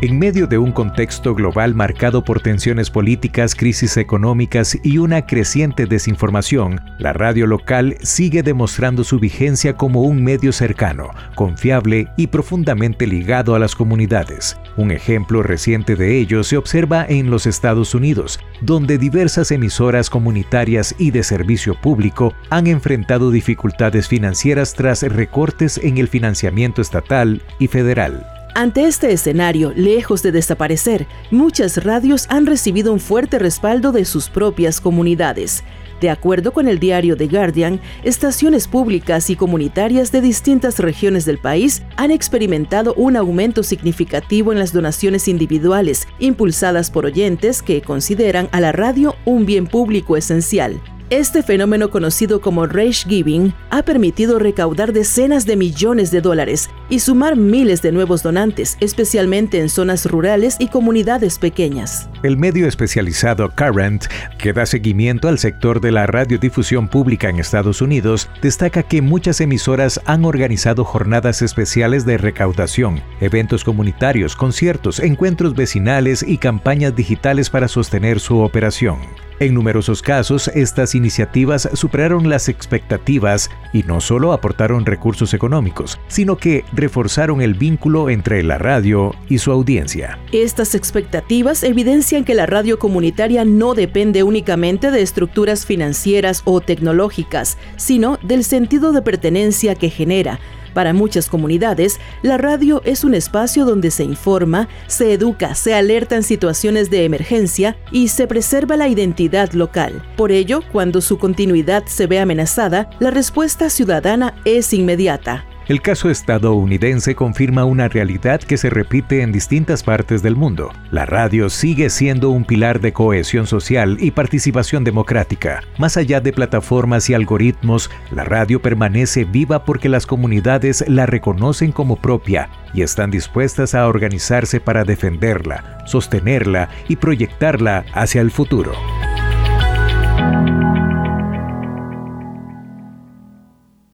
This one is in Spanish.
En medio de un contexto global marcado por tensiones políticas, crisis económicas y una creciente desinformación, la radio local sigue demostrando su vigencia como un medio cercano, confiable y profundamente ligado a las comunidades. Un ejemplo reciente de ello se observa en los Estados Unidos, donde diversas emisoras comunitarias y de servicio público han enfrentado dificultades financieras tras recortes en el financiamiento estatal y federal. Ante este escenario, lejos de desaparecer, muchas radios han recibido un fuerte respaldo de sus propias comunidades. De acuerdo con el diario The Guardian, estaciones públicas y comunitarias de distintas regiones del país han experimentado un aumento significativo en las donaciones individuales, impulsadas por oyentes que consideran a la radio un bien público esencial. Este fenómeno, conocido como Rage Giving, ha permitido recaudar decenas de millones de dólares y sumar miles de nuevos donantes, especialmente en zonas rurales y comunidades pequeñas. El medio especializado Current, que da seguimiento al sector de la radiodifusión pública en Estados Unidos, destaca que muchas emisoras han organizado jornadas especiales de recaudación, eventos comunitarios, conciertos, encuentros vecinales y campañas digitales para sostener su operación. En numerosos casos, estas iniciativas superaron las expectativas y no solo aportaron recursos económicos, sino que reforzaron el vínculo entre la radio y su audiencia. Estas expectativas evidencian que la radio comunitaria no depende únicamente de estructuras financieras o tecnológicas, sino del sentido de pertenencia que genera. Para muchas comunidades, la radio es un espacio donde se informa, se educa, se alerta en situaciones de emergencia y se preserva la identidad local. Por ello, cuando su continuidad se ve amenazada, la respuesta ciudadana es inmediata. El caso estadounidense confirma una realidad que se repite en distintas partes del mundo. La radio sigue siendo un pilar de cohesión social y participación democrática. Más allá de plataformas y algoritmos, la radio permanece viva porque las comunidades la reconocen como propia y están dispuestas a organizarse para defenderla, sostenerla y proyectarla hacia el futuro.